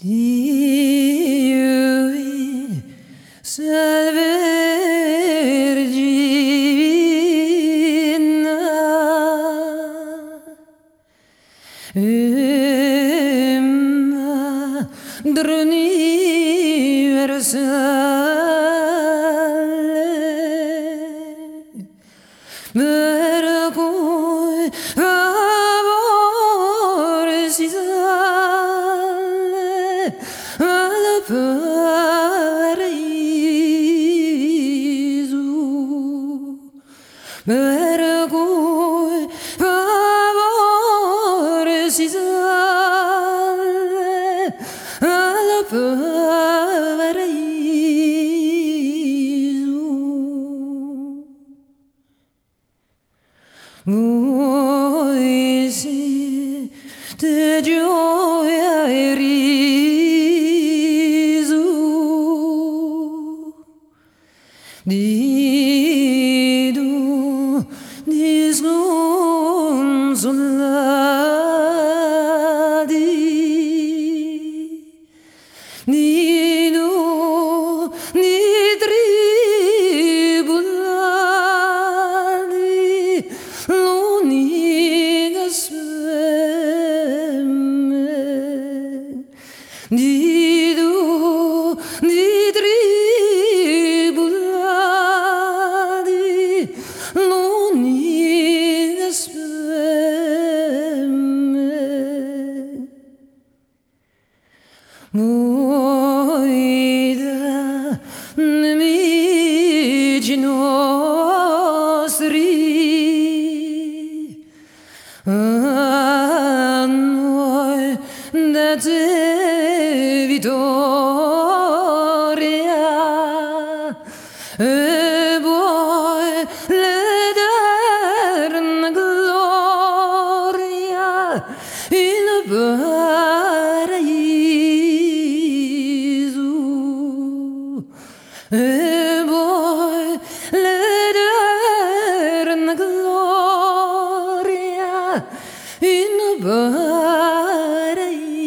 Dio salve Regina, Madre universale, per cui favore si sale al paradiso, per cui favore si sale al paradiso. Voi siete gioia e riso di doni sconsolati, di doni tribulati, l'unica speme di doni tribulati, l'unica speme. Voi da nemici nostri, a noi da te vittoria, e poi l'eterna gloria in paradiso, e poi l'eterna gloria in paradiso.